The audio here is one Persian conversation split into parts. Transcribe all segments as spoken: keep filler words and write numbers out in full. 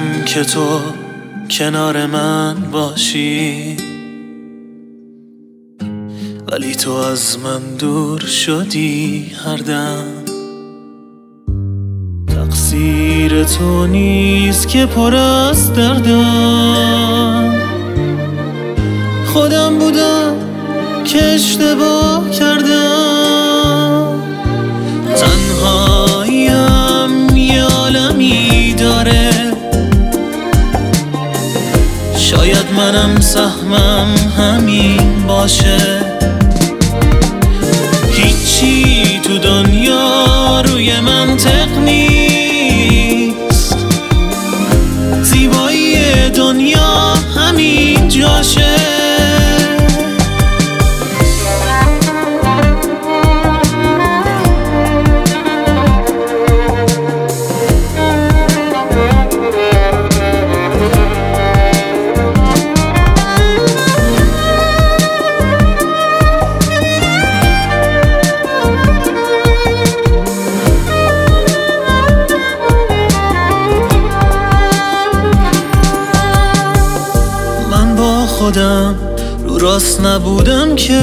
که تو کنار من باشی، ولی تو از من دور شدی هر دم. تقصیر تو نیست که پر از دردم، خودم بودم که اشتباه کردم. تنهاییم یه عالمی داره، شاید منم سهمم همین باشه. هیچی تو دنیا روی منطق نیست، زیبایی دنیا همین جاشه. خودم رو راست نبودم که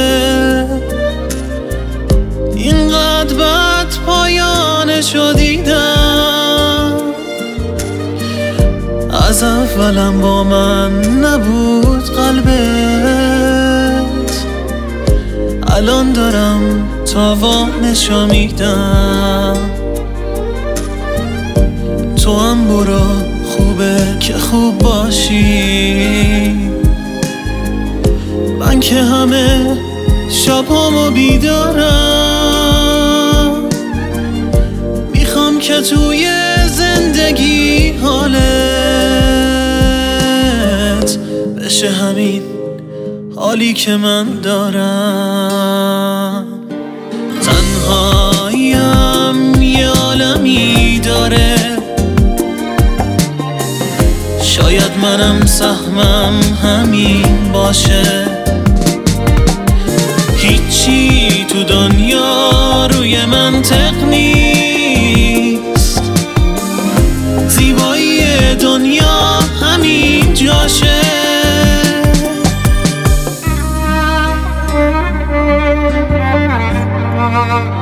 اینقدر بد پایانشو دیدم. از اولم با من نبود قلبت، الان دارم تاوانشو میدم. تو هم برو، خوبه که خوب باشی. من که همه شبامو بیدارم، میخوام که توی زندگی حالت بشه همین حالی که من دارم. تنهاییم یه عالمی داره، شاید منم سهمم همین باشه. هیچی تو دنیا روی منطق نیست، زیبایی دنیا همین جاشه. Thank you.